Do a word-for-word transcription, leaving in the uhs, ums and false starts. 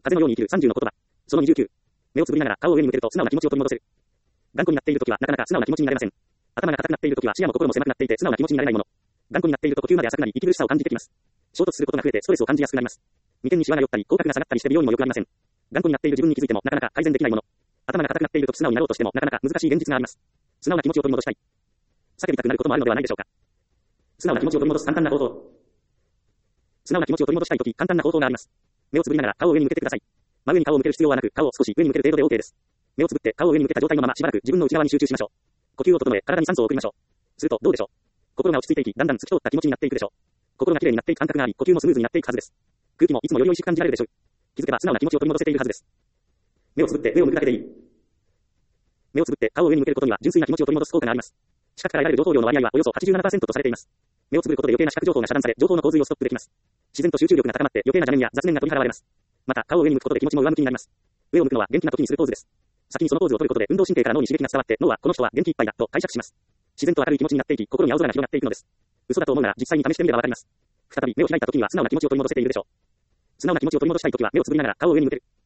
風のように生きるさんじゅうの言葉。そのにじゅうきゅう。目をつぶりながら顔を上に向けると素直な気持ちを取り戻せる。頑固になっているときはなかなか素直な気持ちになれません。頭が硬くなっているときは視野も心も狭くなっていて素直な気持ちになれないもの。頑固になっていると呼吸まで浅くなり息苦しさを感じてきます。衝突することが増えてストレスを感じやすくなります。眉間にシワが寄ったり口角が下がったりして美容にも良くありません。頑固になっている自分に気づいてもなかなか改善できないもの。頭が硬くなっていると素直になろうとしてもなかなか難しい現実があります。素直な気持ちを取り戻したい。叫びたくなることもあるのではないでしょうか。素直な気持ちを取り戻す簡単な方法。素直な気持ちを取り戻したいとき簡単な方法があります。目をつぶりながら顔を上に向けてください。真上に顔を向ける必要はなく、顔を少し上に向ける程度で OK です。目をつぶって顔を上に向けた状態のまましばらく自分の内側に集中しましょう。呼吸を整え、体に酸素を送りましょう。するとどうでしょう。心が落ち着いていき、だんだん透き通った気持ちになっていくでしょう。心がきれいになっていく感覚があり、呼吸もスムーズになっていくはずです。空気もいつもより美味しく感じられるでしょう。気づけば素直な気持ちを取り戻せているはずです。目をつぶって上を向くだけでいい。目をつぶって顔を上に向けることには純粋な気持ちを取り戻す効果があります。視覚から得られる情報量の割合はおよそ はちじゅうななパーセント とされています。目をつぶることで余計な視覚情報が遮断され、情報の洪水をストップできます。自然と集中力が高まって余計な邪念や雑念が取り払われます。また顔を上に向くことで気持ちも上向きになります。上を向くのは元気な時にするポーズです。先にそのポーズを取ることで運動神経から脳に刺激が伝わって脳はこの人は元気いっぱいだと解釈します。自然と明るい気持ちになっていき、心に青空が広がっていくのです。嘘だと思うなら実際に試してみればわかります。再び目を開いた時には素直な気持ちを取り戻せているでしょう。素直な気持ちを取り戻したい時は目をつぶりながら顔を上に向ける。